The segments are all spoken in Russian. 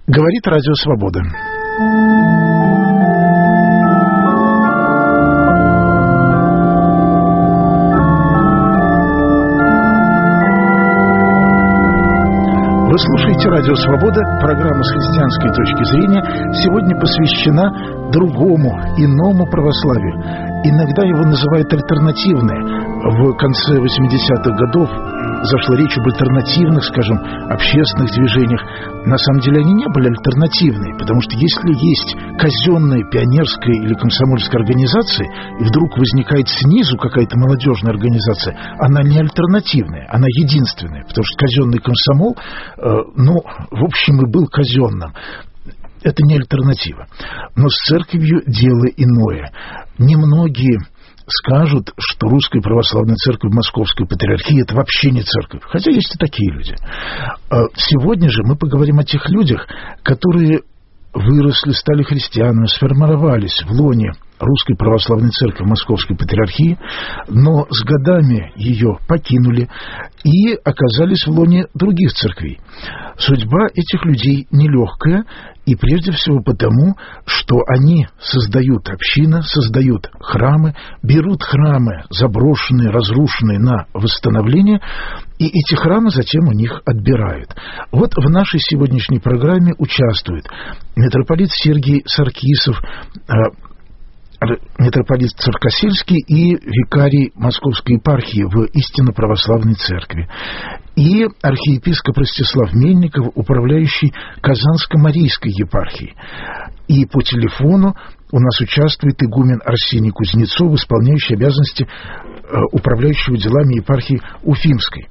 Говорит Радио Свобода. Вы слушаете Радио Свобода, программа с христианской точки зрения. Сегодня посвящена другому, иному православию. Иногда его называют альтернативное. В конце 80-х годов зашла речь об альтернативных, скажем, общественных движениях. На самом деле они не были альтернативные, потому что если есть казенная пионерская или комсомольская организация, и вдруг возникает снизу какая-то молодежная организация, она не альтернативная, она единственная, потому что казенный комсомол, в общем, и был казенным. Это не альтернатива. Но с церковью дело иное. Немногие скажут, что Русская Православная Церковь Московской Патриархии – это вообще не церковь. Хотя есть и такие люди. Сегодня же мы поговорим о тех людях, которые выросли, стали христианами, сформировались в лоне Русской Православной Церкви Московской Патриархии, но с годами ее покинули и оказались в лоне других церквей. Судьба этих людей нелегкая, и прежде всего потому, что они создают общины, создают храмы, берут храмы заброшенные, разрушенные на восстановление, и эти храмы затем у них отбирают. Вот в нашей сегодняшней программе участвуют митрополит Сергий Саркисов, митрополит Царкосельский и викарий Московской епархии в истинно православной церкви, и архиепископ Ростислав Мельников, управляющий Казанско-Марийской епархией. И по телефону у нас участвует игумен Арсений Кузнецов, исполняющий обязанности управляющего делами епархии Уфимской.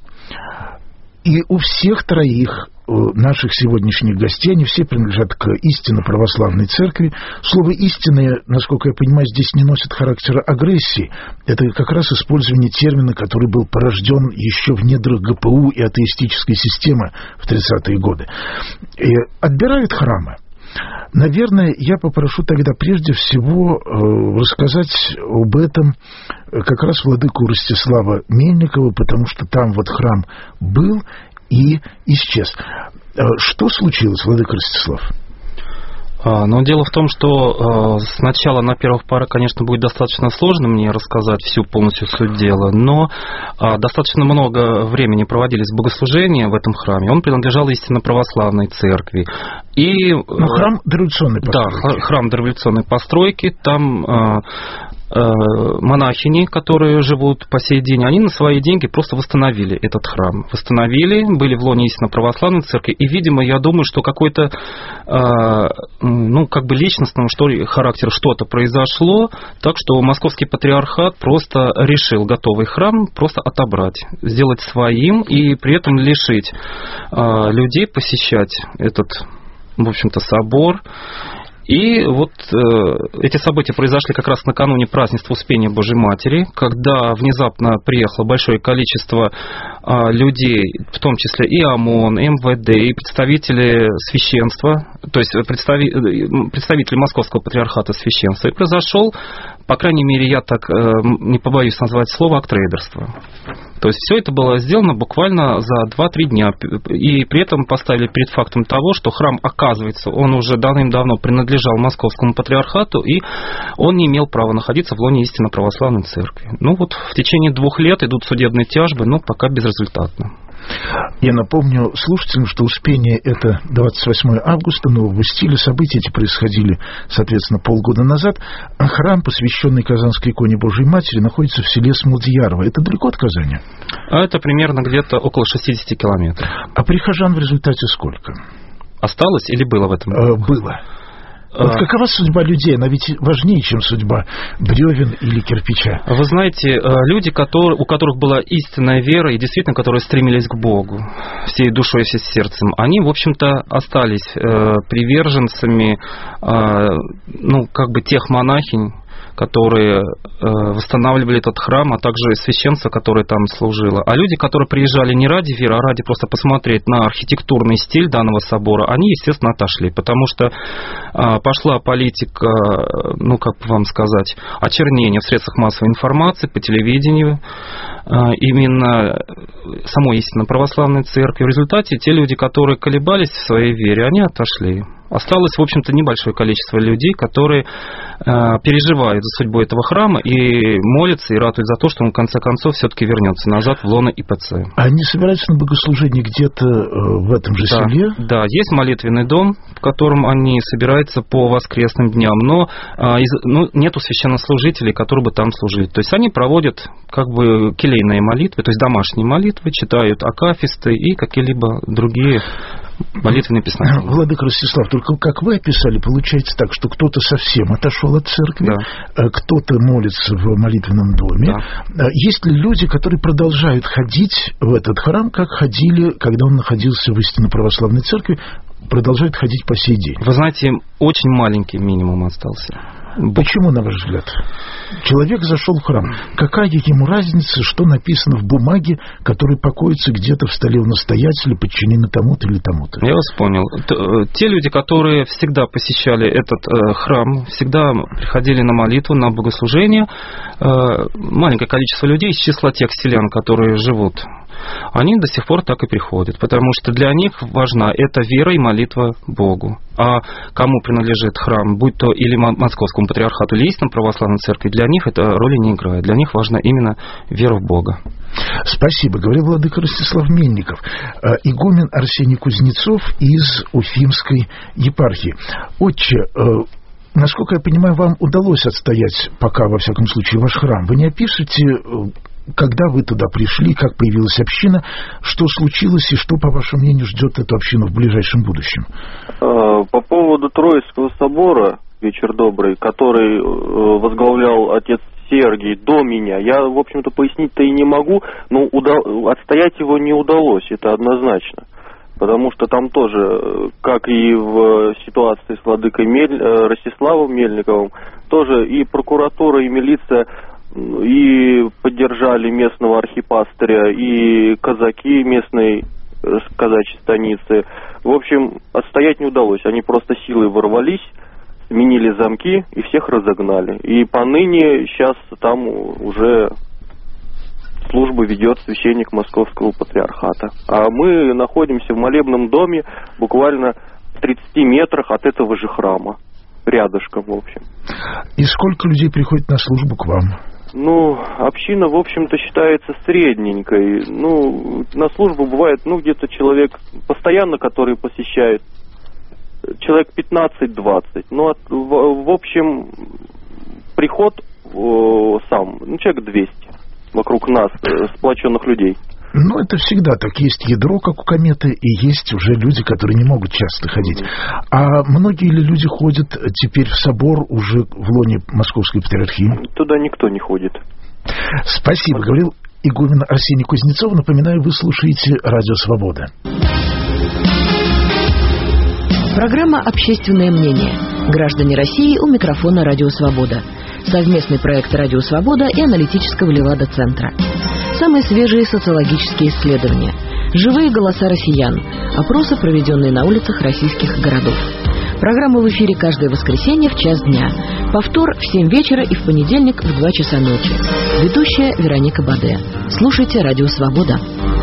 И у всех троих наших сегодняшних гостей, они все принадлежат к истинно православной церкви. Слово «истинное», насколько я понимаю, здесь не носит характера агрессии. Это как раз использование термина, который был порожден еще в недрах ГПУ и атеистической системы в 30-е годы. И отбирают храмы. Наверное, я попрошу тогда прежде всего рассказать об этом как раз владыку Ростислава Мельникова, потому что там вот храм был и исчез. Что случилось, владыка Ростислав? Но дело в том, что сначала на первых порах, конечно, будет достаточно сложно мне рассказать всю полностью суть дела, но достаточно много времени проводились богослужения в этом храме. Он принадлежал истинно православной церкви. И, храм дореволюционной постройки. Да, храм дореволюционной постройки. Там монахини, которые живут по сей день, они на свои деньги просто восстановили этот храм. Восстановили, были в лоне истинно православной церкви, и, видимо, я думаю, что какой-то, личностного характера что-то произошло, так что Московский патриархат просто решил готовый храм просто отобрать, сделать своим, и при этом лишить людей посещать этот, в общем-то, собор. И вот эти события произошли как раз накануне празднества Успения Божьей Матери, когда внезапно приехало большое количество людей, в том числе и ОМОН, и МВД, и представители священства, то есть представители Московского патриархата священства. И произошел, по крайней мере, я так не побоюсь назвать слово, акт рейдерства. То есть все это было сделано буквально за 2-3 дня. И при этом поставили перед фактом того, что храм, оказывается, он уже давным-давно принадлежал Московскому патриархату, и он не имел права находиться в лоне истинно православной церкви. В течение 2 лет идут судебные тяжбы, но пока безрезультатно. Я напомню слушателям, что Успение — это 28 августа нового стиля. События эти происходили, соответственно, полгода назад. Храм, посвященный Казанской иконе Божьей Матери, находится в селе Смолдьярово. Это далеко от Казани? Это примерно где-то около 60 километров. А прихожан в результате сколько? Осталось или было в этом? Было. Вот какова судьба людей? Она ведь важнее, чем судьба бревен или кирпича. Вы знаете, люди, у которых была истинная вера и действительно, которые стремились к Богу всей душой и всем сердцем, они, в общем-то, остались приверженцами, тех монахинь, которые восстанавливали этот храм, а также священство, которое там служило. А люди, которые приезжали не ради веры, а ради просто посмотреть на архитектурный стиль данного собора, они, естественно, отошли, потому что пошла политика, ну, как вам сказать, очернения в средствах массовой информации, по телевидению, именно самой истинно православной церкви. В результате те люди, которые колебались в своей вере, они отошли. Осталось, в общем-то, небольшое количество людей, которые переживают за судьбу этого храма и молятся, и ратуют за то, что он, в конце концов, все-таки вернется назад в лоно ИПЦ. А они собираются на богослужение где-то в этом же селе? Да, есть молитвенный дом, в котором они собираются по воскресным дням, но нету священнослужителей, которые бы там служили. То есть они проводят как бы келейные молитвы, то есть домашние молитвы, читают акафисты и какие-либо другие молитвенные песнопения. Владыка Ростислав, только как вы описали, получается так, что кто-то совсем отошел от церкви, да, кто-то молится в молитвенном доме. Да. Есть ли люди, которые продолжают ходить в этот храм, как ходили, когда он находился в истинно православной церкви, продолжают ходить по сей день? Вы знаете, очень маленький минимум остался. Почему, на ваш взгляд? Человек зашел в храм. Какая ему разница, что написано в бумаге, которая покоится где-то в столе у настоятеля, подчинена тому-то или тому-то? Я вас понял. Те люди, которые всегда посещали этот храм, всегда приходили на молитву, на богослужение, маленькое количество людей из числа тех селян, которые живут, они до сих пор так и приходят, потому что для них важна эта вера и молитва Богу. А кому принадлежит храм, будь то или Московскому патриархату, или истинной православной церкви, для них это роли не играет. Для них важна именно вера в Бога. Спасибо. Говорил владыка Ростислав Мельников, игумен Арсений Кузнецов из Уфимской епархии. Отче, насколько я понимаю, вам удалось отстоять пока, во всяком случае, ваш храм. Вы не опишете, когда вы туда пришли, как появилась община, что случилось и что, по вашему мнению, ждет эту общину в ближайшем будущем? По поводу Троицкого собора, вечер добрый, который возглавлял отец Сергий до меня, я, в общем-то, пояснить-то и не могу, но отстоять его не удалось, это однозначно. Потому что там тоже, как и в ситуации с владыкой Ростиславом Мельниковым, тоже и прокуратура, и милиция и поддержали местного архипастыря, и казаки местной казачьей станицы. В общем, отстоять не удалось. Они просто силой ворвались, сменили замки и всех разогнали. И поныне сейчас там уже службу ведет священник Московского патриархата. А мы находимся в молебном доме буквально в 30 метрах от этого же храма. Рядышком, в общем. И сколько людей приходит на службу к вам? Ну, община, в общем-то, считается средненькой. Ну, на службу бывает, где-то человек постоянно, который посещает, человек 15-20. Ну, в общем, приход сам, человек 200 вокруг нас, сплоченных людей. Ну, это всегда так. Есть ядро, как у кометы, и есть уже люди, которые не могут часто ходить. А многие ли люди ходят теперь в собор уже в лоне Московской патриархии? Туда никто не ходит. Спасибо. Говорил игумен Арсений Кузнецов. Напоминаю, вы слушаете Радио Свобода. Программа «Общественное мнение». Граждане России, у микрофона Радио Свобода. Совместный проект Радио Свобода и аналитического Левада-центра. Самые свежие социологические исследования. Живые голоса россиян. Опросы, проведенные на улицах российских городов. Программа в эфире каждое воскресенье в час дня. Повтор в 7 вечера и в понедельник в 2 часа ночи. Ведущая Вероника Баде. Слушайте Радио Свобода.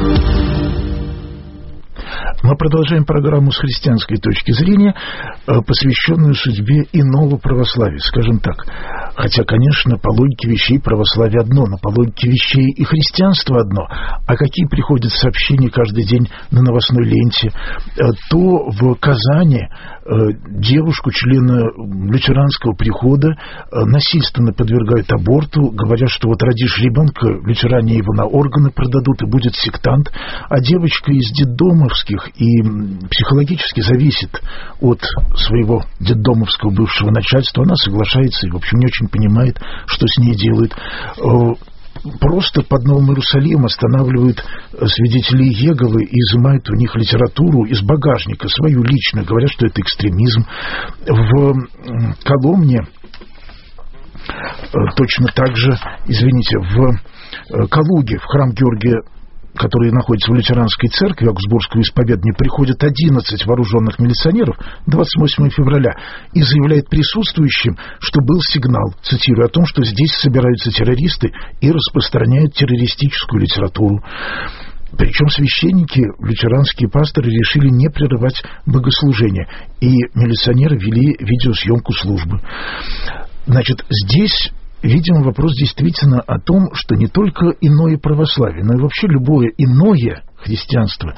Мы продолжаем программу с христианской точки зрения, посвященную судьбе иного православия, скажем так. Хотя, конечно, по логике вещей православие одно, но по логике вещей и христианство одно. А какие приходят сообщения каждый день на новостной ленте? То в Казани девушку, члена лютеранского прихода, насильственно подвергают аборту, говорят, что вот родишь ребенка, лютеране его на органы продадут и будет сектант, а девочка из детдомовских и психологически зависит от своего детдомовского бывшего начальства, она соглашается и, в общем, не очень понимает, что с ней делают. Просто под Новым Иерусалимом останавливают свидетелей Иеговы и изымают у них литературу из багажника, свою личную, говорят, что это экстремизм. В Коломне Точно так же, извините, в Калуге, в храм Георгия, который находится в лютеранской церкви Аугсбургского исповедания, приходят 11 вооруженных милиционеров 28 февраля и заявляет присутствующим, что был сигнал, цитирую, о том, что здесь собираются террористы и распространяют террористическую литературу. Причем священники, лютеранские пасторы, решили не прерывать богослужение, и милиционеры вели видеосъемку службы. Значит, здесь... Видимо, вопрос действительно о том, что не только иное православие, но и вообще любое иное христианство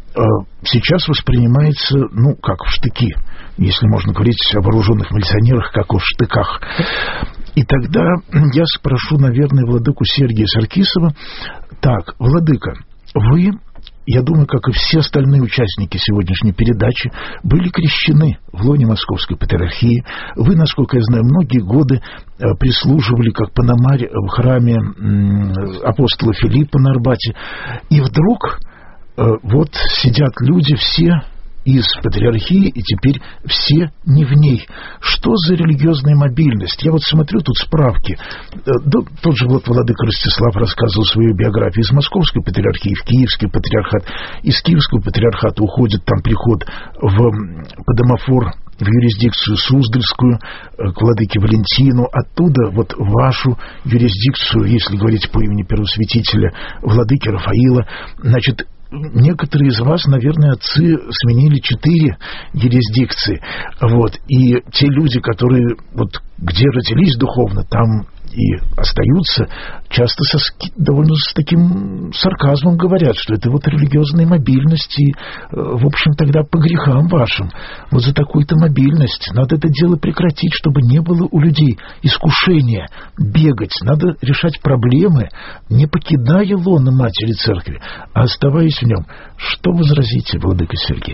сейчас воспринимается, как в штыки, если можно говорить о вооруженных милиционерах, как о штыках. И тогда я спрошу, наверное, владыку Сергия Саркисова. Так, владыка, вы... Я думаю, как и все остальные участники сегодняшней передачи, были крещены в лоне Московской Патриархии. Вы, насколько я знаю, многие годы прислуживали как пономарь в храме апостола Филиппа на Арбате. И вдруг вот сидят люди все из Патриархии, и теперь все не в ней. Что за религиозная мобильность? Я вот смотрю тут справки. Тот же вот владыка Ростислав рассказывал свою биографию. Из Московской Патриархии в Киевский Патриархат. Из Киевского Патриархата уходит там приход по домофор в юрисдикцию Суздальскую, к владыке Валентину, оттуда вот в вашу юрисдикцию, если говорить по имени первосвятителя, владыки Рафаила. Значит, некоторые из вас, наверное, отцы сменили 4 юрисдикции. Вот. И те люди, которые вот где родились духовно, там и остаются, часто довольно с таким сарказмом говорят, что это вот религиозная мобильность, и, в общем, тогда по грехам вашим. Вот за такую-то мобильность надо это дело прекратить, чтобы не было у людей искушения бегать. Надо решать проблемы, не покидая лона Матери Церкви, а оставаясь в нем. Что возразите, владыка Сергий?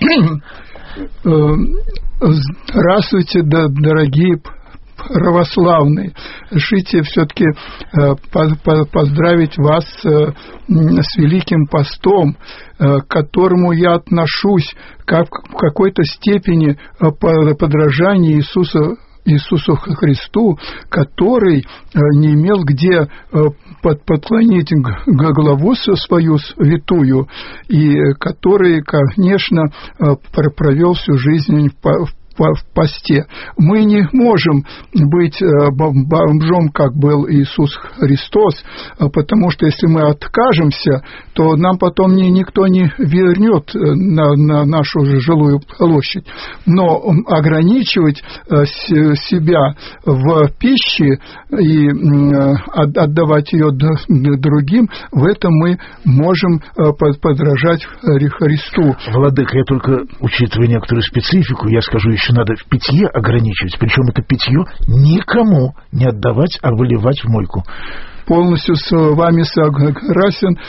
Здравствуйте, дорогие православные. Решите все-таки поздравить вас с Великим Постом, к которому я отношусь как в какой-то степени подражания Иисусу Христу, который не имел где подклонить главу свою святую, и который, конечно, провел всю жизнь в посте. Мы не можем быть бомжом, как был Иисус Христос, потому что если мы откажемся, то нам потом никто не вернет на нашу жилую площадь. Но ограничивать себя в пище и отдавать ее другим, в этом мы можем подражать Христу. Владыка, я только, учитывая некоторую специфику, я скажу, еще надо в питье ограничивать, причем это питье никому не отдавать, а выливать в мойку. Полностью с вами согласен,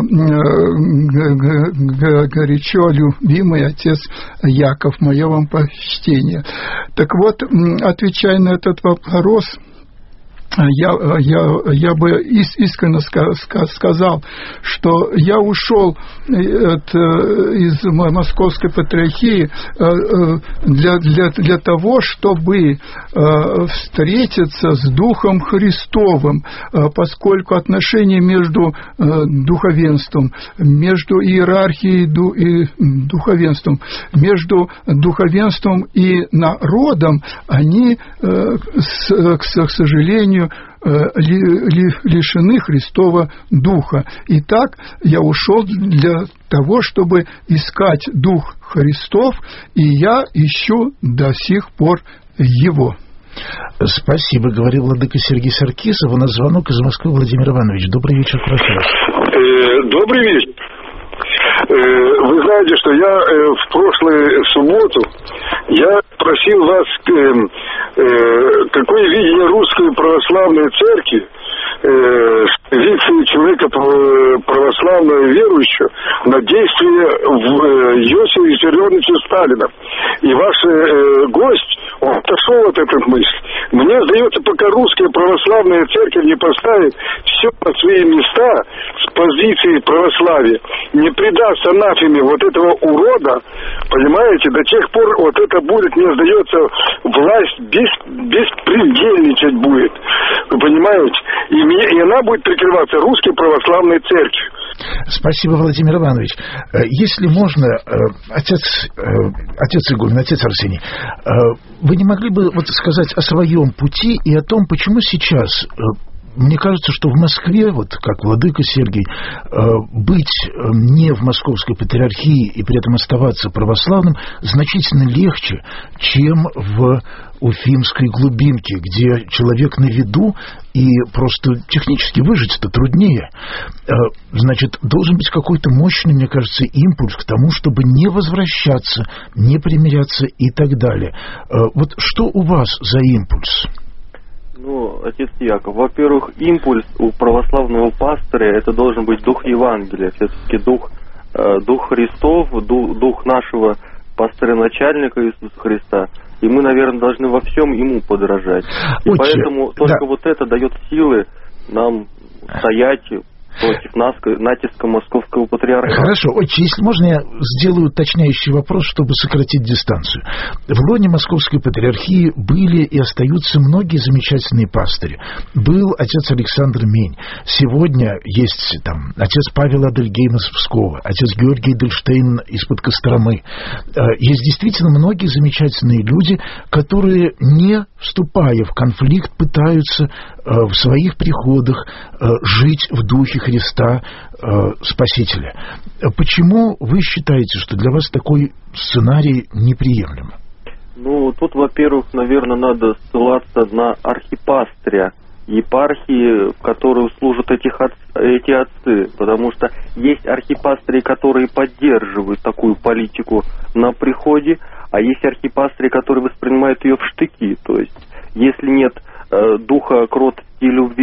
горячо любимый отец Яков, мое вам почтение. Так вот, отвечая на этот вопрос, я бы искренне сказал, что я ушел из Московской Патриархии для того, чтобы встретиться с Духом Христовым, поскольку отношения между духовенством, между иерархией и духовенством, между духовенством и народом, они, к сожалению, лишены Христова Духа. Итак, я ушел для того, чтобы искать Дух Христов, и я ищу до сих пор Его. Спасибо, говорил владыка Сергий Саркисов. У нас звонок из Москвы. Владимир Иванович, добрый вечер, прошу вас. Добрый вечер. Вы знаете, что я в прошлую субботу я просил вас, какое видение Русской Православной Церкви с позиции человека православного верующего на действия Иосифа Виссарионовича Сталина. И ваш гость, он отошел от этой мысли. Мне сдается, пока русская православная церковь не поставит все на свои места с позиции православия, не придаст анафеме вот этого урода, понимаете, до тех пор вот это будет, мне сдается, власть беспредельничать будет. Вы понимаете? И она будет прикрываться русской православной церковью. Спасибо, Владимир Иванович. Если можно, отец Игумен, отец Арсений, вы не могли бы вот сказать о своем пути и о том, почему сейчас... Мне кажется, что в Москве, вот как владыка Сергий, быть не в Московской патриархии и при этом оставаться православным значительно легче, чем в Уфимской глубинке, где человек на виду и просто технически выжить-то труднее. Значит, должен быть какой-то мощный, мне кажется, импульс к тому, чтобы не возвращаться, не примиряться и так далее. Вот что у вас за импульс? Ну, отец Яков, во-первых, импульс у православного пастыря — это должен быть дух Евангелия, все-таки дух Христов, дух нашего пастыря-начальника Иисуса Христа. И мы, наверное, должны во всем ему подражать. И поэтому только вот это дает силы нам стоять против натиска московского патриархата. Хорошо. Отче, если можно, я сделаю уточняющий вопрос, чтобы сократить дистанцию. В лоне московской патриархии были и остаются многие замечательные пастыри. Был отец Александр Мень. Сегодня есть там отец Павел Адельгейм из Пскова, отец Георгий Эдельштейн из-под Костромы. Есть действительно многие замечательные люди, которые, не вступая в конфликт, пытаются в своих приходах жить в духе Христа Спасителя. Почему вы считаете, что для вас такой сценарий неприемлем? Ну, тут, во-первых, наверное, надо ссылаться на архипастыря епархии, в которую служат эти отцы, потому что есть архипастыри, которые поддерживают такую политику на приходе, а есть архипастыри, которые воспринимают ее в штыки. То есть, если нет духа кротости и любви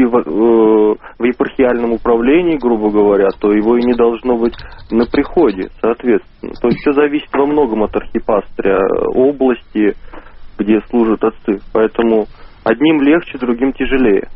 в епархиальном управлении, грубо говоря, то его и не должно быть на приходе, соответственно. То есть все зависит во многом от архипастыря области, где служат отцы. Поэтому одним легче, другим тяжелее.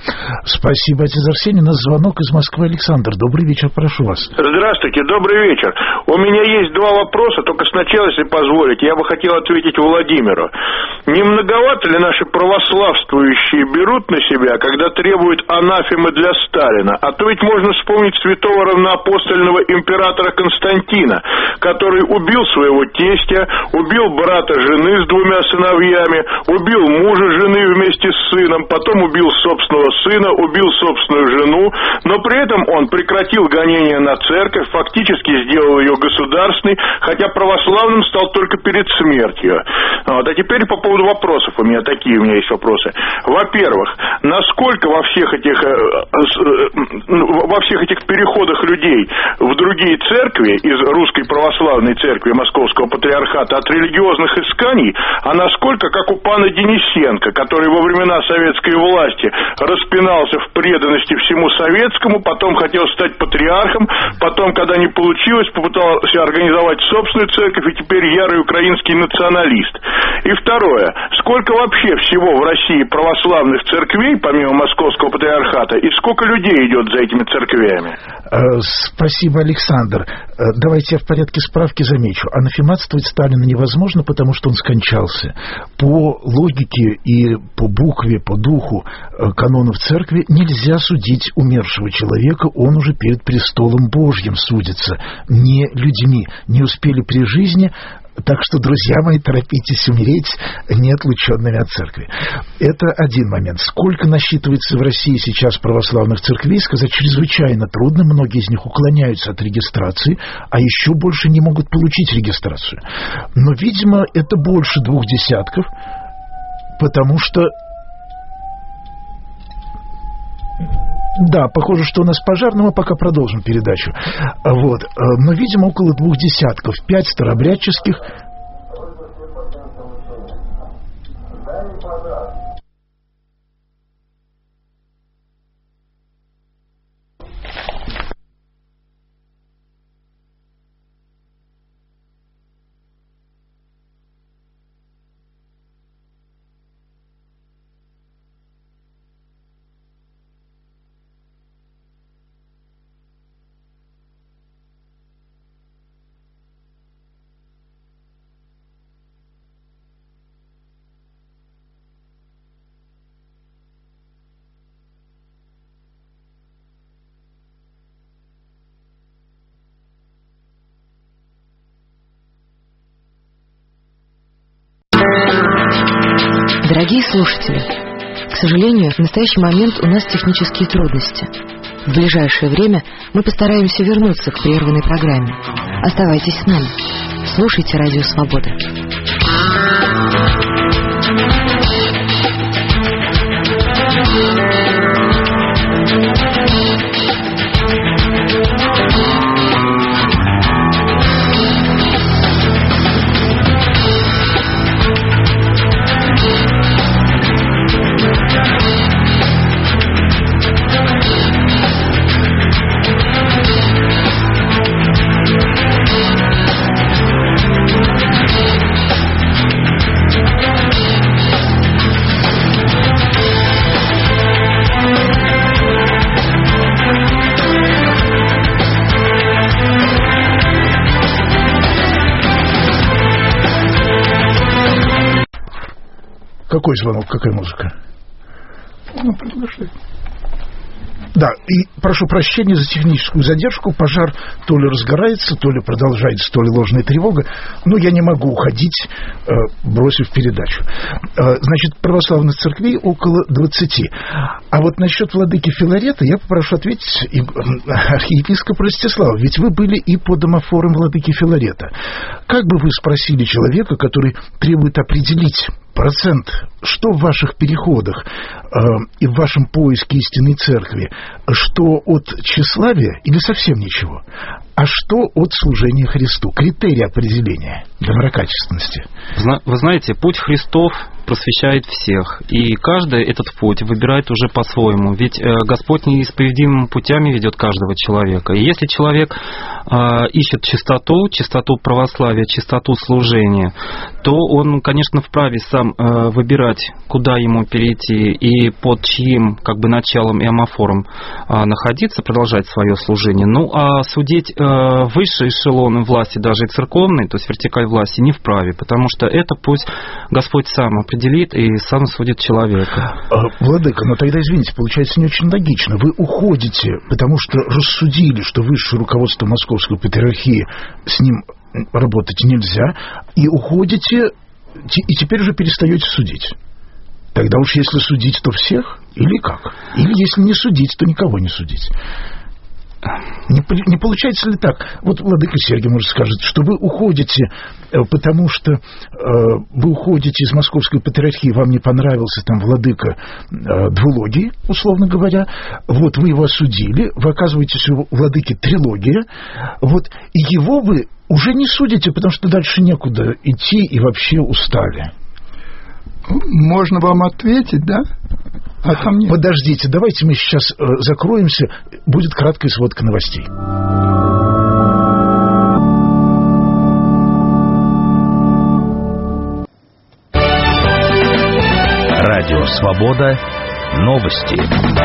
Спасибо, отец Арсений. У нас звонок из Москвы. Александр, добрый вечер, прошу вас. Здравствуйте, добрый вечер. У меня есть два вопроса, только сначала, если позволите, я бы хотел ответить Владимиру. Не многовато ли наши православствующие берут на себя, когда требуют анафемы для Сталина? А то ведь можно вспомнить святого равноапостольного императора Константина, который убил своего тестя, убил брата жены с 2 сыновьями, убил мужа жены вместе с сыном, потом убил собственного сына, убил собственную жену, но при этом он прекратил гонения на церковь, фактически сделал ее государственной, хотя православным стал только перед смертью. Вот. А теперь по поводу вопросов. У меня есть вопросы. Во-первых, насколько во всех этих переходах людей в другие церкви, из русской православной церкви Московского патриархата, от религиозных исканий, а насколько, как у пана Денисенко, который во времена советской власти распинался в преданности всему советскому, потом хотел стать патриархом, потом, когда не получилось, попытался организовать собственную церковь, и теперь ярый украинский националист. И второе, сколько вообще всего в России православных церквей, помимо Московского патриархата, и сколько людей идет за этими церквями? Спасибо, Александр. Давайте я в порядке справки замечу. Анафематствовать Сталина невозможно, потому что он скончался. По логике и по букве, по духу канонов церкви нельзя судить умершего человека, он уже перед престолом Божьим судится, не людьми. Не успели при жизни. Так что, друзья мои, торопитесь умереть не отлученными от церкви. Это один момент. Сколько насчитывается в России сейчас православных церквей, сказать чрезвычайно трудно. Многие из них уклоняются от регистрации, а еще больше не могут получить регистрацию. Но, видимо, это больше 20, потому что... Да, похоже, что у нас пожар, но мы пока продолжим передачу. Вот. Но, видимо, около 20, 5 старообрядческих. Дорогие слушатели, к сожалению, в настоящий момент у нас технические трудности. В ближайшее время мы постараемся вернуться к прерванной программе. Оставайтесь с нами. Слушайте Радио Свобода. Какой звонок, какая музыка? Ну, приглашай. Да, и прошу прощения за техническую задержку. Пожар то ли разгорается, то ли продолжается, то ли ложная тревога. Но я не могу уходить, бросив передачу. Значит, православных церквей около 20. А вот насчет владыки Филарета я попрошу ответить архиепископа Ростислава. Ведь вы были и по домофорам владыки Филарета. Как бы вы спросили человека, который требует определить процент, что в ваших переходах и в вашем поиске истинной церкви, что от тщеславия или совсем ничего, а что от служения Христу? Критерий определения доброкачественности. Вы знаете, путь Христов просвещает всех, и каждый этот путь выбирает уже по-своему, ведь Господь неисповедимыми путями ведет каждого человека. И если человек ищет чистоту православия, чистоту служения, то он, конечно, вправе сам выбирать, куда ему перейти и под чьим началом и амофором находиться, продолжать свое служение. Ну, а судить высшие эшелоны власти, даже и церковной, то есть вертикаль власти, не вправе, потому что это пусть Господь сам определит и сам судит человека. Владыка, но тогда, извините, получается не очень логично. Вы уходите, потому что рассудили, что высшее руководство Московской Патриархии с ним работать нельзя, и уходите, и теперь уже перестаете судить. Тогда уж если судить, то всех? Или как? Или если не судить, то никого не судить? Не получается ли так? Вот владыка Сергий, может, скажет, что вы уходите, потому что вы уходите из Московской Патриархии, вам не понравился там владыка двулогии, условно говоря, вот вы его осудили, вы оказываетесь у владыки трилогия, вот, и его вы уже не судите, потому что дальше некуда идти и вообще устали. Можно вам ответить, да? А там нет. Подождите, давайте мы сейчас закроемся, будет краткая сводка новостей. Радио «Свобода». Новости.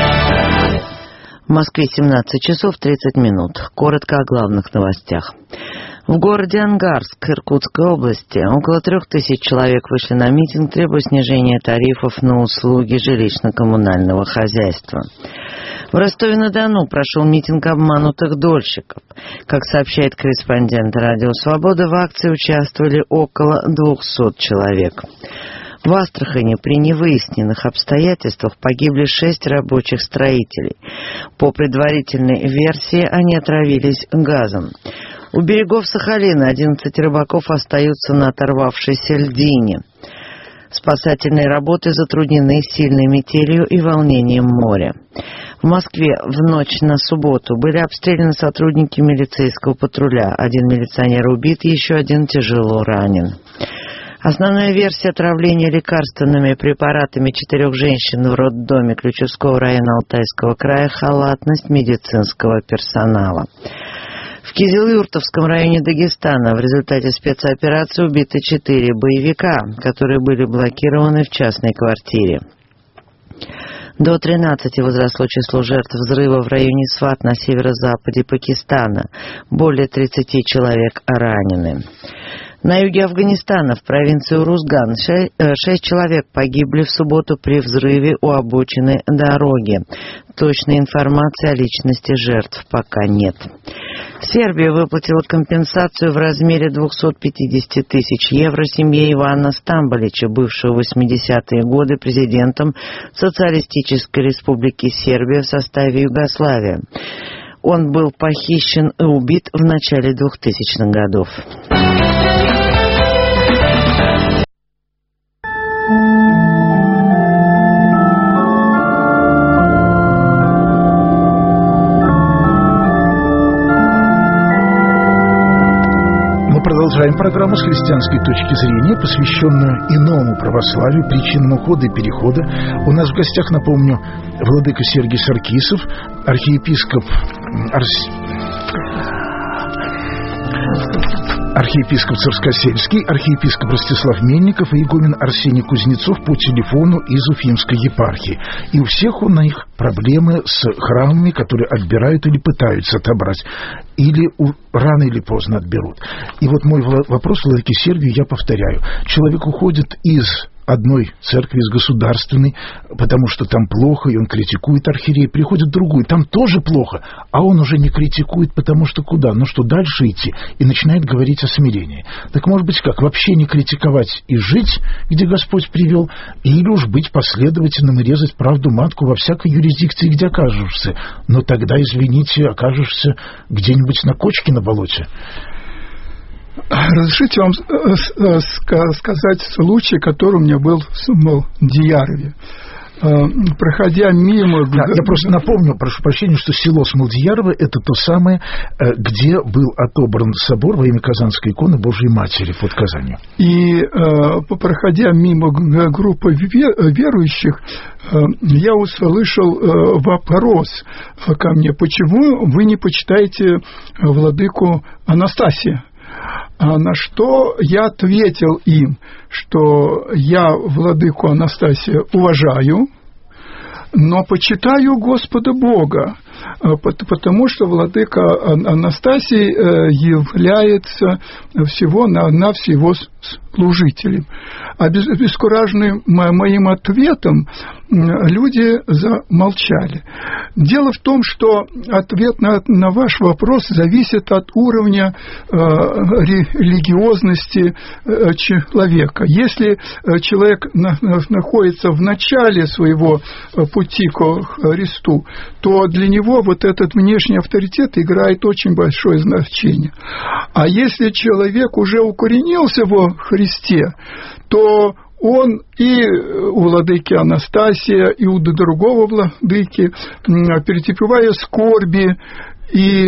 В Москве 17 часов 30 минут. Коротко о главных новостях. В городе Ангарск Иркутской области около 3000 человек вышли на митинг, требуя снижения тарифов на услуги жилищно-коммунального хозяйства. В Ростове-на-Дону прошел митинг обманутых дольщиков. Как сообщает корреспондент Радио Свобода, в акции участвовали около 200 человек. В Астрахани при невыясненных обстоятельствах погибли 6 рабочих строителей. По предварительной версии они отравились газом. У берегов Сахалина 11 рыбаков остаются на оторвавшейся льдине. Спасательные работы затруднены сильной метелью и волнением моря. В Москве в ночь на субботу были обстреляны сотрудники милицейского патруля. 1 милиционер убит, еще 1 тяжело ранен. Основная версия отравления лекарственными препаратами 4 женщин в роддоме Ключевского района Алтайского края – халатность медицинского персонала. В Кизилюртовском районе Дагестана в результате спецоперации убиты 4 боевика, которые были блокированы в частной квартире. До 13 возросло число жертв взрыва в районе Сват на северо-западе Пакистана. Более 30 человек ранены. На юге Афганистана, в провинции Урузган, 6 человек погибли в субботу при взрыве у обочины дороги. Точной информации о личности жертв пока нет. Сербия выплатила компенсацию в размере 250 тысяч евро семье Ивана Стамболича, бывшего в 80-е годы президентом Социалистической Республики Сербия в составе Югославии. Он был похищен и убит в начале 2000-х годов. Продолжаем программу с христианской точки зрения, посвященную иному православию, причинам ухода и перехода. У нас в гостях, напомню, владыка Сергий Саркисов, архиепископ Царскосельский, архиепископ Ростислав Мельников и игумен Арсений Кузнецов по телефону из Уфимской епархии. И у всех у них проблемы с храмами, которые отбирают или пытаются отобрать, или рано или поздно отберут. И вот мой вопрос, владыке Сергию, я повторяю. Человек уходит из одной церкви, из государственной, потому что там плохо, и он критикует архиерея, приходит в другую, там тоже плохо, а он уже не критикует, потому что куда? Ну что, дальше идти? И начинает говорить о смирении. Так может быть как? Вообще не критиковать и жить, где Господь привел, или уж быть последовательным и резать правду матку во всякой юрисдикции, где окажешься. Но тогда, извините, окажешься где-нибудь на кочке на болоте. Разрешите вам сказать случай, который у меня был в Смолдиярове. Проходя мимо... Да, я просто напомню, прошу прощения, что село Смолдиярово – это то самое, где был отобран собор во имя Казанской иконы Божией Матери под Казанью. И, проходя мимо группы верующих, я услышал вопрос ко мне: почему вы не почитаете владыку Анастасия? На что я ответил им, что я владыку Анастасия уважаю, но почитаю Господа Бога, потому что владыка Анастасий является всего-навсего служителем. Обескураженные моим ответом, люди замолчали. Дело в том, что ответ на ваш вопрос зависит от уровня религиозности человека. Если человек находится в начале своего пути к Христу, то для него вот этот внешний авторитет играет очень большое значение. А если человек уже укоренился во Христе, то он и у владыки Анастасия, и у другого владыки, перетерпевая скорби и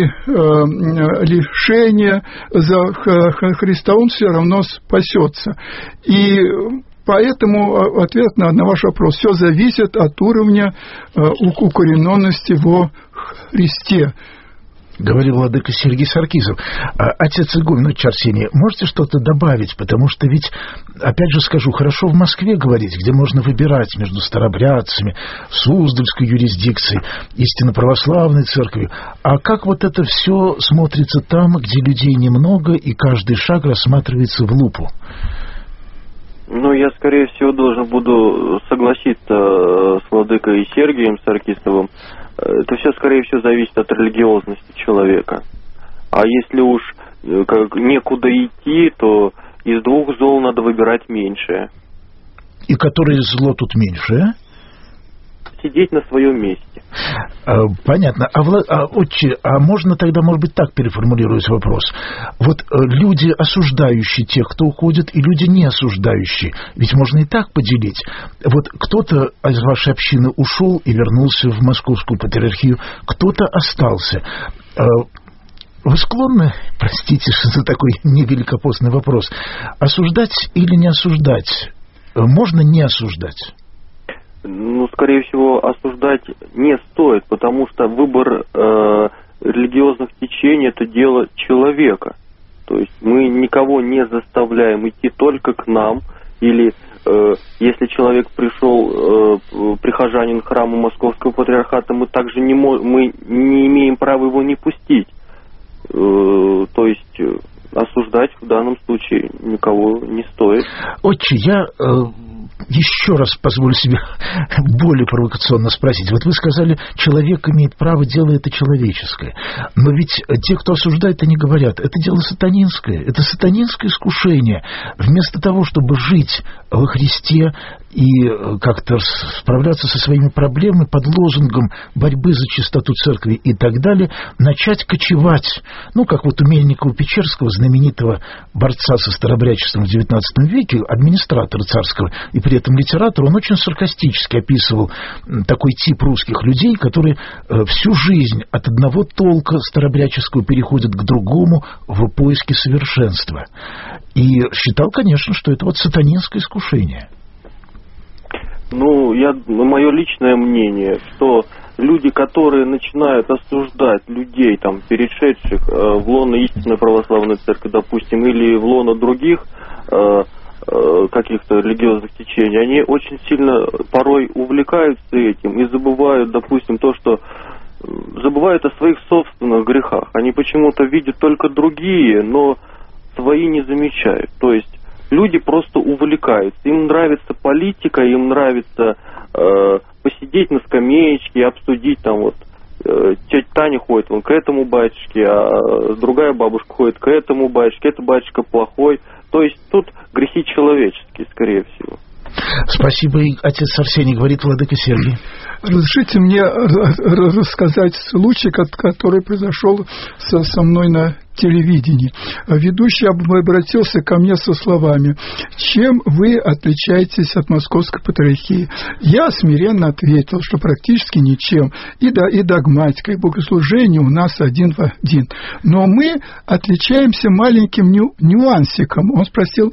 лишения за Христа, он все равно спасется. И поэтому ответ на ваш вопрос: все зависит от уровня укорененности во Христе. Говорил владыка Сергий Саркисов. Отец игумен, Арсений, можете что-то добавить? Потому что ведь, опять же скажу, хорошо в Москве говорить, где можно выбирать между старобрядцами, Суздальской юрисдикцией, истинно православной церковью. А как вот это все смотрится там, где людей немного, и каждый шаг рассматривается в лупу? Ну, я, скорее всего, должен буду согласиться с владыкой Сергием Саркисовым. Это все, скорее всего, зависит от религиозности человека. А если уж некуда идти, то из двух зол надо выбирать меньшее. И которое зло тут меньше, Сидеть на своем месте. Понятно. Отче, можно тогда, может быть, так переформулировать вопрос? Вот люди, осуждающие тех, кто уходит, и люди, не осуждающие. Ведь можно и так поделить. Вот кто-то из вашей общины ушел и вернулся в Московскую патриархию, кто-то остался. Вы склонны, простите за такой невеликопостный вопрос, осуждать или не осуждать? Можно не осуждать? Ну, скорее всего, осуждать не стоит, потому что выбор религиозных течений – это дело человека. То есть мы никого не заставляем идти только к нам, или если человек пришел, прихожанин храма Московского патриархата, мы также не имеем права его не пустить. То есть осуждать в данном случае никого не стоит. Отче, я еще раз позволю себе более провокационно спросить. Вот вы сказали, человек имеет право, дело это человеческое. Но ведь те, кто осуждает, они говорят, это дело сатанинское, это сатанинское искушение. Вместо того, чтобы жить во Христе и как-то справляться со своими проблемами под лозунгом борьбы за чистоту церкви и так далее, начать кочевать. Ну, как вот у Мельникова-Печерского, знаменитого борца со старообрядчеством в XIX веке, администратора царского и при этом литератор, он очень саркастически описывал такой тип русских людей, которые всю жизнь от одного толка старообрядческого переходят к другому в поиске совершенства. И считал, конечно, что это вот сатанинское искушение. Ну, мое личное мнение, что люди, которые начинают осуждать людей, там, перешедших в лоно истинной православной церкви, допустим, или в лоно других каких-то религиозных течений, они очень сильно порой увлекаются этим и забывают, допустим, забывают о своих собственных грехах. Они почему-то видят только другие, но свои не замечают. То есть люди просто увлекаются. Им нравится политика, им нравится посидеть на скамеечке и обсудить там вот. Тетя Таня ходит к этому батюшке, а другая бабушка ходит к этому батюшке, это батюшка плохой. То есть тут грехи человеческие, скорее всего. Спасибо, отец Арсений, говорит владыка Сергий. Разрешите мне рассказать случай, который произошел со мной на телевидении. Ведущий обратился ко мне со словами: чем вы отличаетесь от Московской Патриархии? Я смиренно ответил, что практически ничем. И догматика, и богослужение у нас один в один. Но мы отличаемся маленьким нюансиком. Он спросил,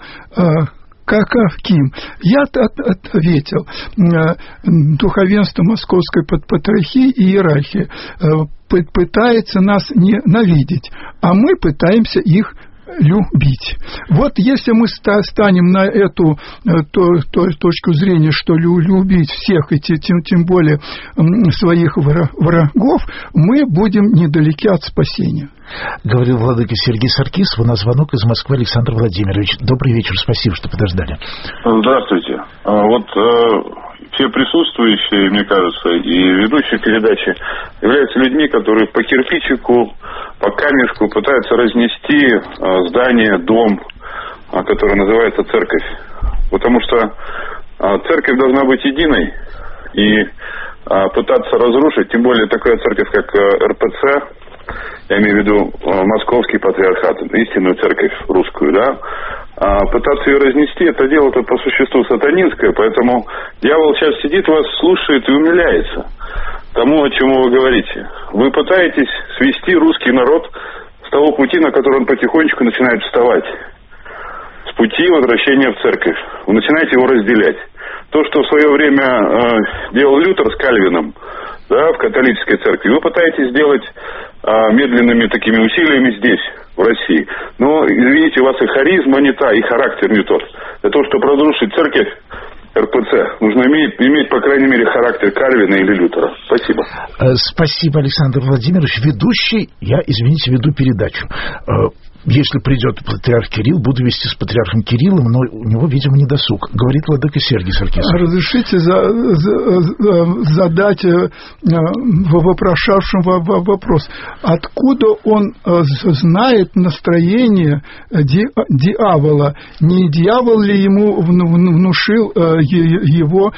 каким? Я ответил: духовенство Московской Патриархии и иерархии пытается нас ненавидеть, а мы пытаемся их любить. Вот если мы станем на эту точку зрения, что любить всех, и тем более своих врагов, мы будем недалеки от спасения. Говорил владыка Сергий Саркис. У нас звонок из Москвы. Александр Владимирович. Добрый вечер, спасибо, что подождали. Здравствуйте. Вот все присутствующие, мне кажется, и ведущие передачи являются людьми, которые по кирпичику, по камешку пытаются разнести здание, дом, который называется церковь. Потому что церковь должна быть единой, и пытаться разрушить, тем более такая церковь, как РПЦ, я имею в виду Московский патриархат, истинную церковь русскую, да, пытаться ее разнести, это дело-то по существу сатанинское, поэтому дьявол сейчас сидит, вас слушает и умиляется тому, о чем вы говорите. Вы пытаетесь свести русский народ с того пути, на который он потихонечку начинает вставать, с пути возвращения в церковь. Вы начинаете его разделять. То, что в свое время делал Лютер с Кальвином, да, в католической церкви, вы пытаетесь сделать медленными такими усилиями здесь, в России. Но, извините, у вас и харизма не та, и характер не тот. Для того, чтобы разрушить церковь РПЦ, нужно иметь, по крайней мере, характер Кальвина или Лютера. Спасибо. Спасибо, Александр Владимирович. Ведущий, я, извините, веду передачу. Если придет патриарх Кирилл, буду вести с патриархом Кириллом, но у него, видимо, не досуг. Говорит владыка Сергий Саркис. Разрешите задать вопрошавшему вопрос. Откуда он знает настроение дьявола? Не дьявол ли ему внушил его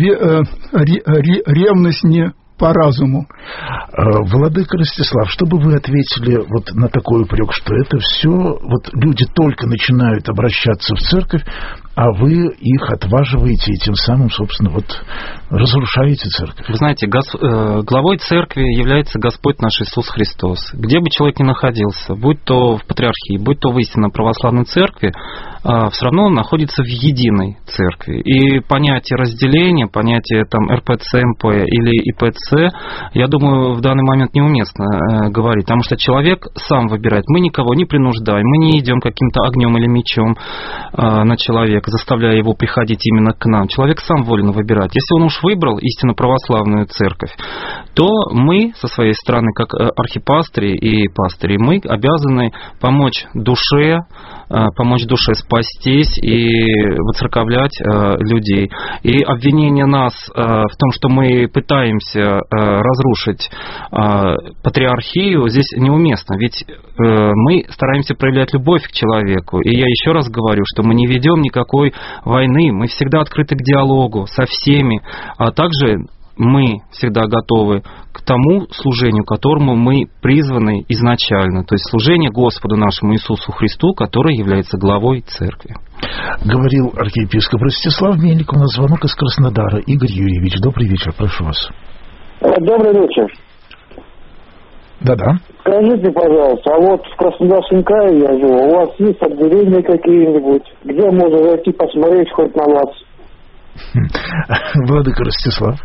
ревность не по разуму? Владыка Ростислав, что бы вы ответили вот на такой упрек, что это все вот люди только начинают обращаться в церковь, а вы их отваживаете и тем самым, собственно, вот разрушаете церковь? Вы знаете, главой церкви является Господь наш Иисус Христос. Где бы человек ни находился, будь то в патриархии, будь то в истинно православной церкви, все равно он находится в единой церкви. И понятие разделения, понятие там РПЦ, МП или ИПЦ, я думаю, в данный момент неуместно говорить, потому что человек сам выбирает. Мы никого не принуждаем, мы не идем каким-то огнем или мечом на человека, заставляя его приходить именно к нам. Человек сам волен выбирать. Если он уж выбрал истинно православную церковь, то мы со своей стороны, как архипастыри и пастыри, мы обязаны помочь душе спастись пастись и выцерковлять людей. И обвинение нас в том, что мы пытаемся разрушить патриархию, здесь неуместно. Ведь мы стараемся проявлять любовь к человеку. И я еще раз говорю, что мы не ведем никакой войны, мы всегда открыты к диалогу со всеми, а также мы всегда готовы к тому служению, к которому мы призваны изначально, то есть служение Господу нашему Иисусу Христу, который является главой Церкви. Говорил архиепископ Ростислав Мельник. У нас звонок из Краснодара. Игорь Юрьевич, добрый вечер, прошу вас. Добрый вечер. Да-да. Скажите, пожалуйста, а вот в Краснодарском крае я живу, у вас есть отделения какие-нибудь, где можно зайти посмотреть хоть на вас? Владыка Ростислав.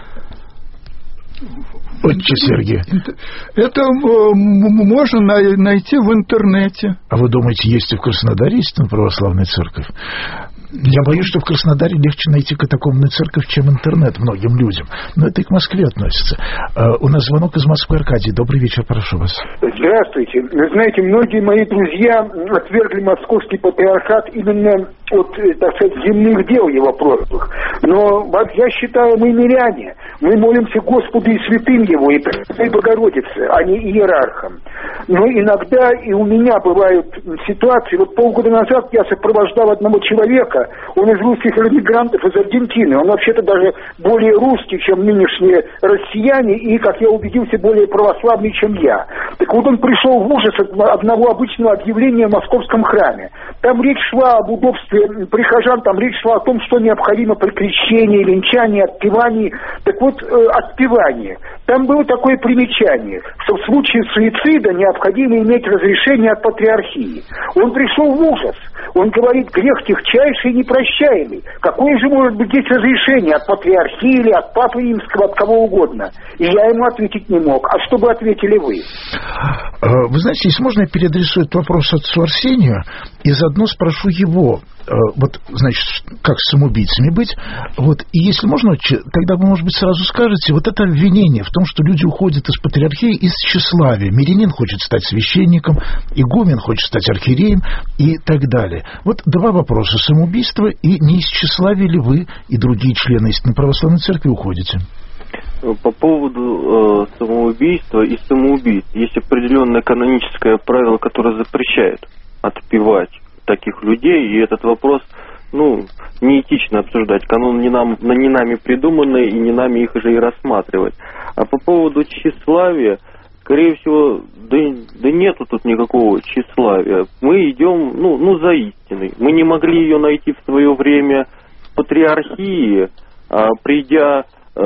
Отче Сергий. Это можно найти в интернете. А вы думаете, есть и в Краснодаре истинная православная церковь? Я боюсь, что в Краснодаре легче найти катакомбную церковь, чем интернет многим людям. Но это и к Москве относится. У нас звонок из Москвы. Аркадий, добрый вечер, прошу вас. Здравствуйте. Вы знаете, многие мои друзья отвергли московский патриархат именно от, так сказать, земных дел его прошлых. Но я считаю, мы миряне. Мы молимся Господу и святым его, и Пресвятой Богородице, а не иерархам. Но иногда и у меня бывают ситуации. Вот полгода назад я сопровождал одного человека, он из русских эмигрантов из Аргентины. Он вообще-то даже более русский, чем нынешние россияне, и, как я убедился, более православный, чем я. Так вот, он пришел в ужас от одного обычного объявления в московском храме. Там речь шла об удобстве прихожан, там речь шла о том, что необходимо при крещении, венчании, отпевании. Так вот, отпевание. Там было такое примечание, что в случае суицида необходимо иметь разрешение от патриархии. Он пришел в ужас. Он говорит, грех техчайший и непрощаемый. Какое же может быть здесь разрешение от патриархии или от Папы Римского, от кого угодно? И я ему ответить не мог. А что бы ответили вы? Вы знаете, если можно, я переадресую этот вопрос отцу Арсению и заодно спрошу его, вот, значит, как с самоубийцами быть. Вот, и если можно, тогда вы, может быть, сразу скажете, вот это обвинение в том, что люди уходят из патриархии из тщеславия. Мирянин хочет стать священником, игумен хочет стать архиереем и так далее. Вот два вопроса. Самоубийство и не из тщеславия ли вы и другие члены истинной православной церкви уходите? По поводу самоубийства и самоубийств. Есть определенное каноническое правило, которое запрещает отпевать таких людей, и этот вопрос, неэтично обсуждать. Канон не нами придуманный, и не нами их уже и рассматривать. А по поводу тщеславия, скорее всего, да нету тут никакого тщеславия. Мы идем, за истиной. Мы не могли ее найти в свое время в патриархии, а придя в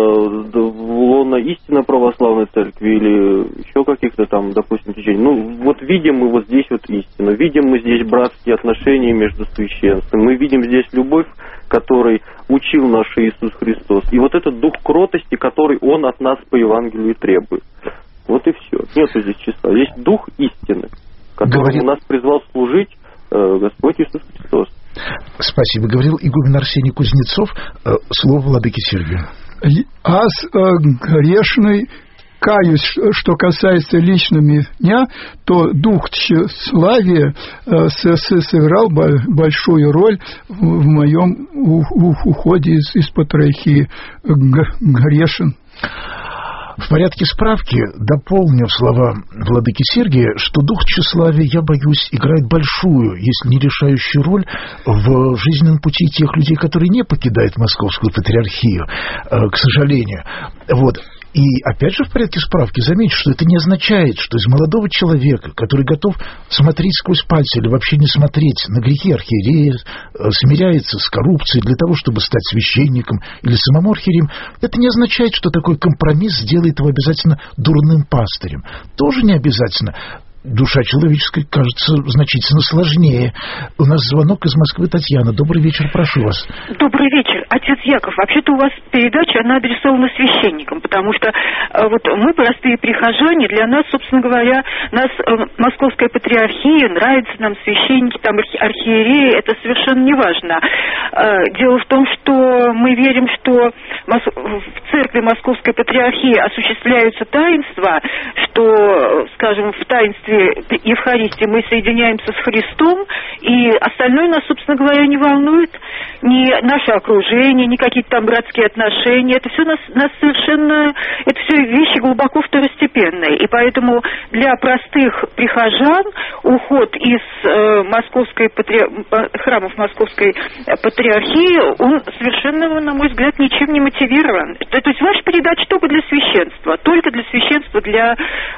лоно истинно православной церкви или еще каких-то там, допустим, течений. Вот видим мы вот здесь вот истину, видим мы здесь братские отношения между священством, мы видим здесь любовь, которой учил наш Иисус Христос, и вот этот дух кротости, который Он от нас по Евангелию требует. Вот и все. Нету здесь числа. Есть дух истины, которому нас призвал служить Господь Иисус Христос. Спасибо. Говорил игумен Арсений Кузнецов. Слово владыке Сергию. Аз грешный, каюсь, что касается лично меня, то дух тщеславия сыграл большую роль в моем уходе из патриархии. Грешен. В порядке справки дополню слова владыки Сергия, что дух тщеславия, я боюсь, играет большую, если не решающую роль в жизненном пути тех людей, которые не покидают Московскую патриархию, к сожалению. Вот. И опять же в порядке справки заметьте, что это не означает, что из молодого человека, который готов смотреть сквозь пальцы или вообще не смотреть на грехи архиерея, смиряется с коррупцией для того, чтобы стать священником или самому архиереем, это не означает, что такой компромисс сделает его обязательно дурным пастырем. Тоже не обязательно. Душа человеческая, кажется, значительно сложнее. У нас звонок из Москвы. Татьяна. Добрый вечер, прошу вас. Добрый вечер. Отец Яков, вообще-то у вас передача, она адресована священникам, потому что вот мы, простые прихожане, для нас, собственно говоря, нас Московская патриархия, нравится нам священники, там архиереи, это совершенно не важно. Дело в том, что мы верим, что в церкви Московской патриархии осуществляются таинства, что, скажем, в таинстве таинстве Евхаристии мы соединяемся с Христом, и остальное нас, собственно говоря, не волнует. Ни наше окружение, ни какие-то там братские отношения. Это все нас совершенно... Это все вещи глубоко второстепенные. И поэтому для простых прихожан уход из храмов Московской Патриархии, он совершенно, на мой взгляд, ничем не мотивирован. То есть ваша передача только для священства. Только для священства, для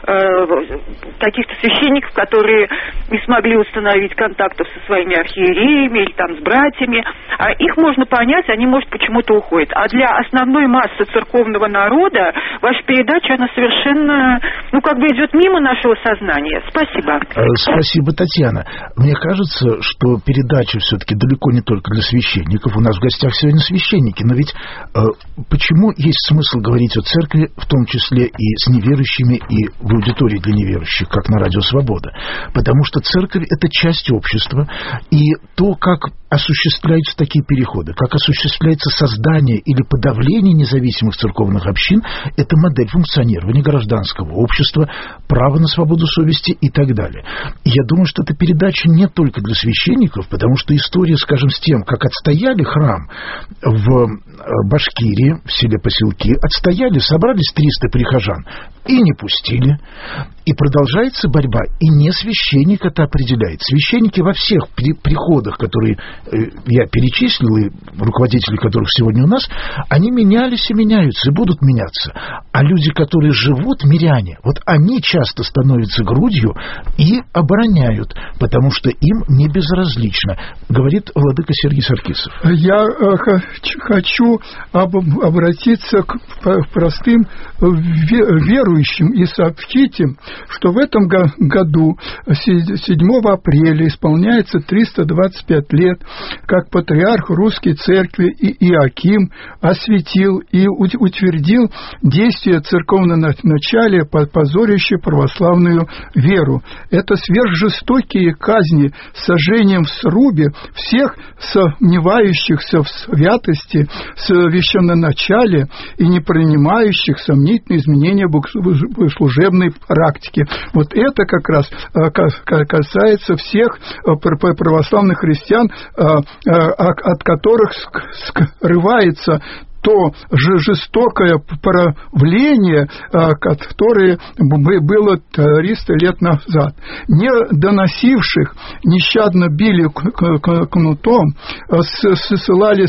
каких-то священников, которые не смогли установить контактов со своими архиереями или там с братьями. А их можно понять, они, может, почему-то уходят. А для основной массы церковного народа ваша передача, она совершенно, идет мимо нашего сознания. Спасибо. Спасибо, Татьяна. Мне кажется, что передача все-таки далеко не только для священников. У нас в гостях сегодня священники. Но ведь почему есть смысл говорить о церкви, в том числе и с неверующими, и в аудитории для неверующих, как на Радио Свобода? Потому что церковь – это часть общества, и то, как осуществляются такие переходы, как осуществляется создание или подавление независимых церковных общин, это модель функционирования гражданского общества, право на свободу совести и так далее. И я думаю, что эта передача не только для священников, потому что история, скажем, с тем, как отстояли храм в Башкирии, в селе Поселки, отстояли, собрались 300 прихожан и не пустили. И продолжается борьба, и не священник это определяет. Священники во всех приходах, которые я перечислил, и руководители которых сегодня у нас, они менялись и меняются, и будут меняться. А люди, которые живут, миряне, вот они часто становятся грудью и обороняют, потому что им не безразлично, говорит владыка Сергий Саркисов. Я хочу обратиться к простым верующим и сообщить им, что в этом году 7 апреля исполняется 325 лет, как патриарх Русской Церкви Иоаким осветил и утвердил действия церковноначалия, позорящие православную веру. Это сверхжестокие казни с сожжением в срубе всех сомневающихся в святости, священноначале и не принимающих сомнительные изменения богослужебной практики. Вот это как раз касается всех православных христиан, от которых скрывается то жестокое проявление, которое было 300 лет назад. Не доносивших нещадно били кнутом, ссылали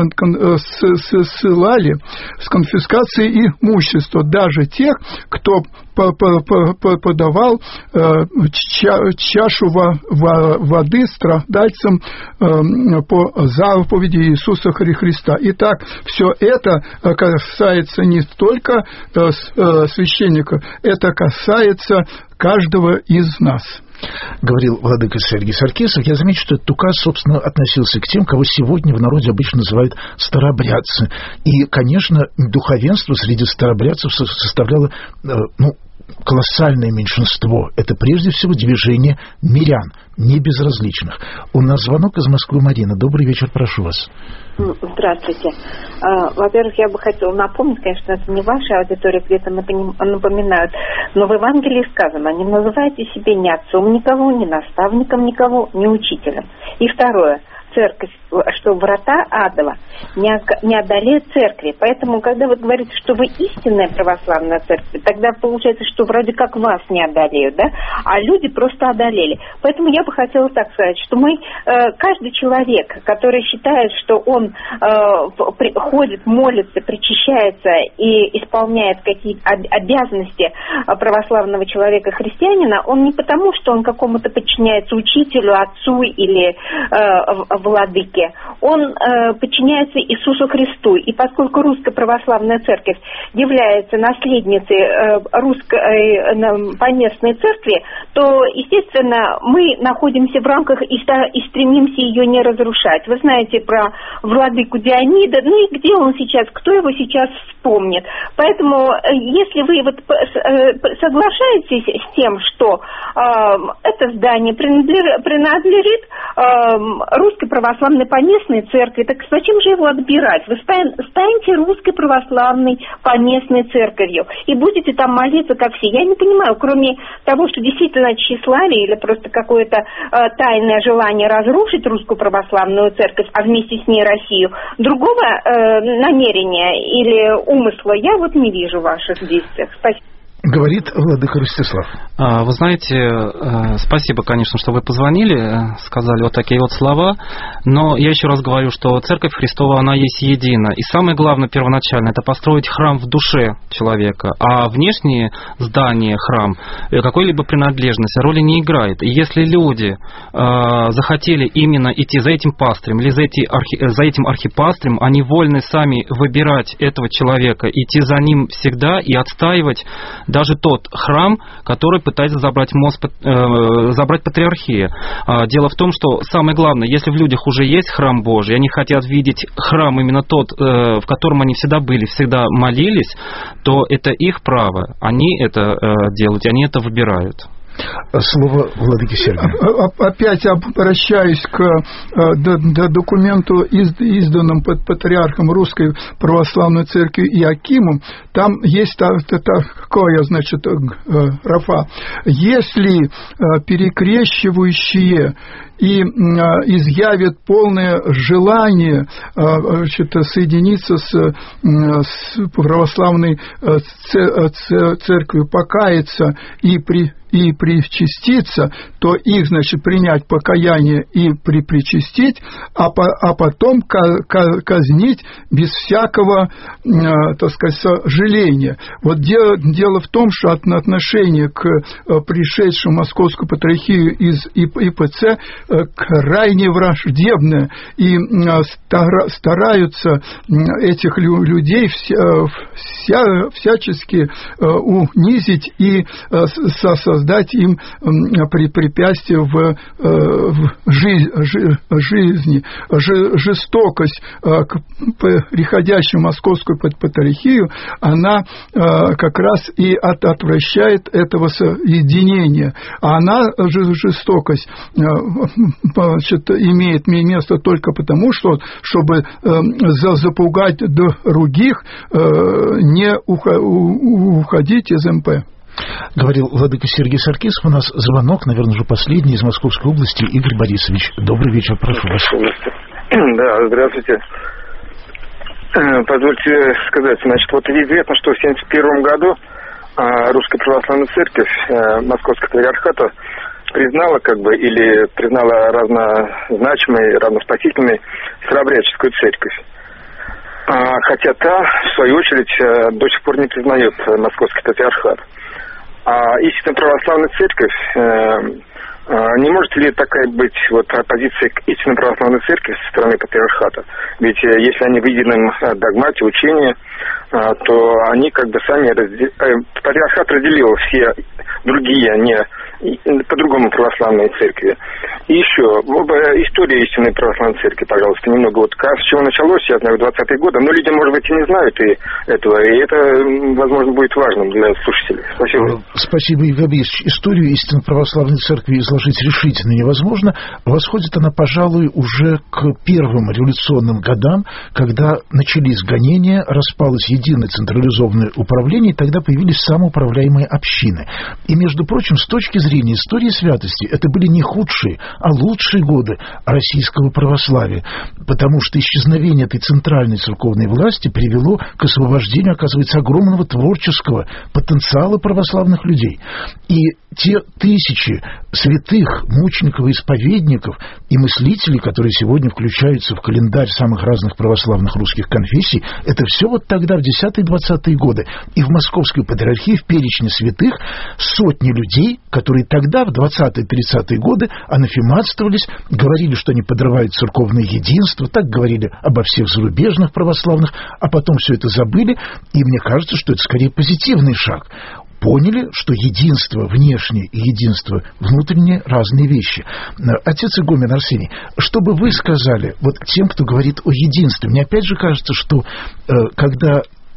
с конфискацией имущества даже тех, кто подавал чашу воды страдальцам по заповеди Иисуса Христа. Итак, все это касается не только священников, это касается каждого из нас. Говорил владыка Сергий Саркисов. Я замечу, что этот указ, собственно, относился к тем, кого сегодня в народе обычно называют старообрядцы. И, конечно, духовенство среди старообрядцев составляло, колоссальное меньшинство. Это прежде всего движение мирян, не безразличных. У нас звонок из Москвы. Марина. Добрый вечер, прошу вас. Здравствуйте. Во-первых, я бы хотела напомнить, конечно, это не ваша аудитория, где-то напоминают, но в Евангелии сказано: не называйте себя ни отцом никого, ни наставником никого, ни учителем. И второе. Церковь, что врата адова не одолеют церкви. Поэтому, когда вы говорите, что вы истинная православная церковь, тогда получается, что вроде как вас не одолеют, да? А люди просто одолели. Поэтому я бы хотела так сказать, что каждый человек, который считает, что он ходит, молится, причащается и исполняет какие-то обязанности православного человека-христианина, он не потому, что он какому-то подчиняется учителю, отцу или владыке, он подчиняется Иисусу Христу. И поскольку Русская Православная Церковь является наследницей русской поместной церкви, то, естественно, мы находимся в рамках и стремимся ее не разрушать. Вы знаете про владыку Дионида, и где он сейчас, кто его сейчас вспомнит. Поэтому, если вы соглашаетесь с тем, что это здание принадлежит Русской Православной поместной церкви, так зачем же его отбирать? Вы станьте русской православной поместной церковью и будете там молиться, как все. Я не понимаю, кроме того, что действительно тщеславие или просто какое-то тайное желание разрушить русскую православную церковь, а вместе с ней Россию, другого намерения или умысла я вот не вижу в ваших действиях. Спасибо. Говорит владыка Ростислав. Вы знаете, спасибо, конечно, что вы позвонили, сказали вот такие вот слова, но я еще раз говорю, что Церковь Христова, она есть едина. И самое главное, первоначально, это построить храм в душе человека, а внешние здания, храм, какой-либо принадлежности роли не играет. И если люди захотели именно идти за этим пастырем или за этим архипастырем, они вольны сами выбирать этого человека, идти за ним всегда и отстаивать даже тот храм, который пытается забрать патриархия. Дело в том, что самое главное, если в людях уже есть храм Божий, они хотят видеть храм именно тот, в котором они всегда были, всегда молились, то это их право. Они это делают, они это выбирают. Слово владыке Сергию. Опять обращаюсь к документу, изданному патриархом Русской Православной Церкви Иоакимом. Там есть такое, значит, графа. Если перекрещивающие и изъявят полное желание соединиться с православной церковью, покаяться и причаститься, то их, значит, принять покаяние и причастить, а потом казнить без всякого, так сказать, сожаления. Вот дело в том, что отношение к пришедшему Московскую Патриархию из ИПЦ крайне враждебное, и стараются этих людей всячески унизить и создать им препятствия в жизни. Жестокость к приходящему Московскую Патриархию, она как раз и отвращает этого соединения. А она, жестокость, значит, имеет место только потому, что, чтобы запугать других, не уходить из МП. Говорил владыка Сергий Саркисов. У нас звонок, наверное, уже последний, из Московской области. Игорь Борисович, добрый вечер, прошу вас. Да, здравствуйте. Позвольте сказать, значит, вот известно, что в 1971 году Русская Православная Церковь Московского Патриархата признала, признала равнозначимой, равноспасительной Старообрядческую церковь. Хотя та, в свою очередь, до сих пор не признает Московский Патриархат. А истинная православная церковь, не может ли такая быть оппозиция к истинной православной церкви со стороны Патриархата? Ведь если они в едином догмате, учении, то они сами... Патриархат разделил все другие, по-другому православные церкви. И еще, об истории истинной православной церкви, пожалуйста, немного. С чего началось, я знаю, в 20-е годы, но люди, может быть, и не знают этого, и это, возможно, будет важным для слушателей. Спасибо. Спасибо, Игорь Борисович. Историю истинной православной церкви изложить решительно невозможно. Восходит она, пожалуй, уже к первым революционным годам, когда начались гонения, распалось единое централизованное управление, и тогда появились самоуправляемые общины. И, между прочим, с точки зрения истории святости, это были не худшие, а лучшие годы российского православия, потому что исчезновение этой центральной церковной власти привело к освобождению, оказывается, огромного творческого потенциала православных людей. И те тысячи святых, мучеников, исповедников и мыслителей, которые сегодня включаются в календарь самых разных православных русских конфессий, это все тогда, в 10-20-е годы. И в Московской Патриархии в перечне святых сотни людей, которые тогда, в 20-30-е годы, анафематствовались, говорили, что они подрывают церковное единство, так говорили обо всех зарубежных православных, а потом все это забыли, и мне кажется, что это скорее позитивный шаг. Поняли, что единство внешнее и единство внутреннее – разные вещи. Отец игумен Арсений, что бы вы сказали тем, кто говорит о единстве? Мне опять же кажется, что когда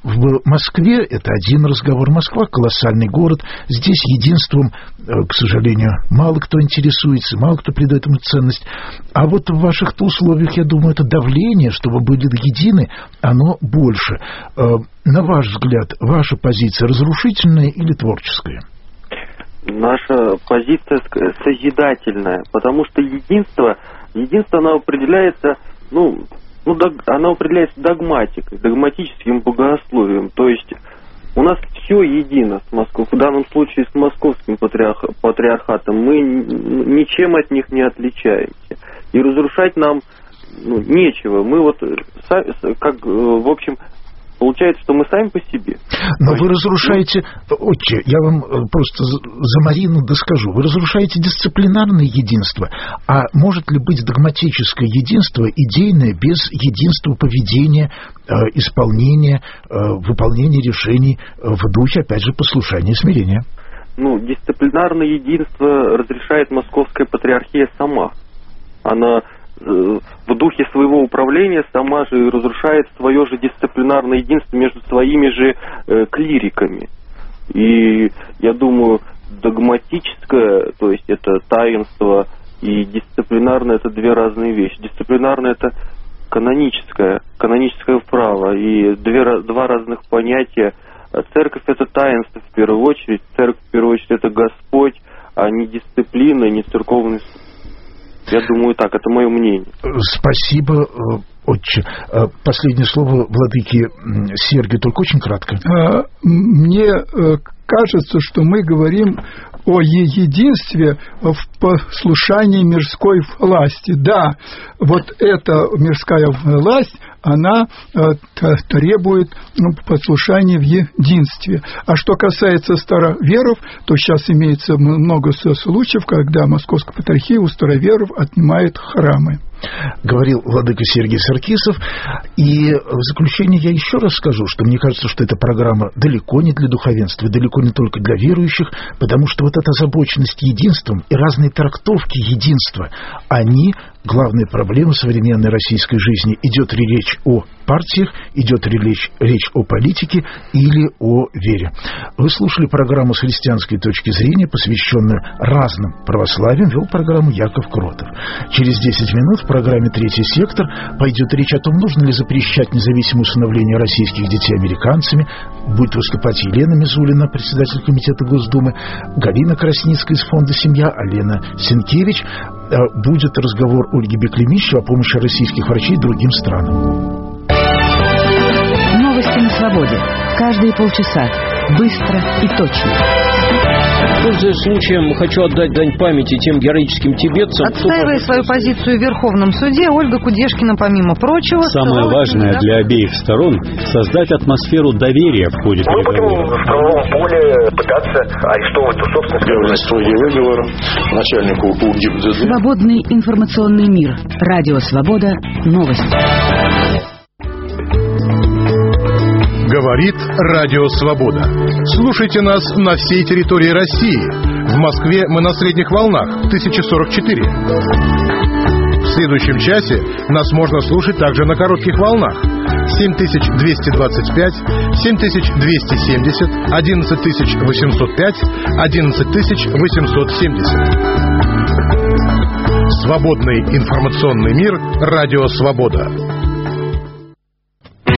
в Москве это один разговор. Москва — колоссальный город. Здесь единством, к сожалению, мало кто интересуется, мало кто придает ему ценность. А вот в ваших-то условиях, я думаю, это давление, чтобы были едины, оно больше. На ваш взгляд, ваша позиция разрушительная или творческая? Наша позиция созидательная, потому что единство оно определяется, оно определяется догматикой, догматическим богословием. То есть у нас все едино с Москвой, в данном случае с московским патриархатом. Мы ничем от них не отличаемся. И разрушать нам нечего. Мы в общем, получается, что мы сами по себе. Но вы разрушаете, отче, я вам просто за Марину доскажу, вы разрушаете дисциплинарное единство, а может ли быть догматическое единство идейное без единства поведения, исполнения, выполнения решений в духе, опять же, послушания и смирения? Дисциплинарное единство разрешает Московская патриархия сама. Она в духе своего управления сама же разрушает свое же дисциплинарное единство между своими же клириками. И я думаю, догматическое, то есть это таинство, и дисциплинарное — это две разные вещи. Дисциплинарное — это каноническое право, и два разных понятия. Церковь — это таинство в первую очередь, церковь в первую очередь — это Господь, а не дисциплина, не церковный суд. Я думаю, так, это мое мнение. Спасибо, отче. Последнее слово владыки Сергию, только очень кратко. Мне кажется, что мы говорим о единстве в послушании мирской власти. Да, вот эта мирская власть, она требует послушания в единстве. А что касается староверов, то сейчас имеется много случаев, когда Московская патриархия у староверов отнимает храмы. Говорил владыка Сергий Саркисов. И в заключение я еще раз скажу, что мне кажется, что эта программа далеко не для духовенства, далеко не только для верующих, потому что вот эта озабоченность единством и разные трактовки единства, они главная проблема современной российской жизни. Идет ли речь о партиях, идет ли речь о политике или о вере. Вы слушали программу с христианской точки зрения, посвященную разным православиям. Вел программу Яков Кротов. Через 10 минут в программе «Третий сектор» пойдет речь о том, нужно ли запрещать независимое усыновление российских детей американцами. Будет выступать Елена Мизулина, председатель комитета Госдумы, Галина Красницкая из фонда «Семья», Алена Сенкевич. Будет разговор Ольги Беклемищевой о помощи российских врачей другим странам. Новости на свободе. Каждые полчаса. Быстро и точно. Пользуясь случаем, хочу отдать дань памяти тем героическим тибетцам. Отстаивая свою позицию в Верховном суде, Ольга Кудешкина, помимо прочего... Самое важное для обеих сторон — создать атмосферу доверия в ходе переговоров. Мы будем в правовом поле пытаться арестовывать ту собственность. Верность выговор начальнику УГИБДД. Свободный информационный мир. Радио «Свобода». Новости. Говорит Радио Свобода. Слушайте нас на всей территории России. В Москве мы на средних волнах 1044. В следующем часе нас можно слушать также на коротких волнах 7225, 7270, 11805, 11870. Свободный информационный мир. Радио Свобода.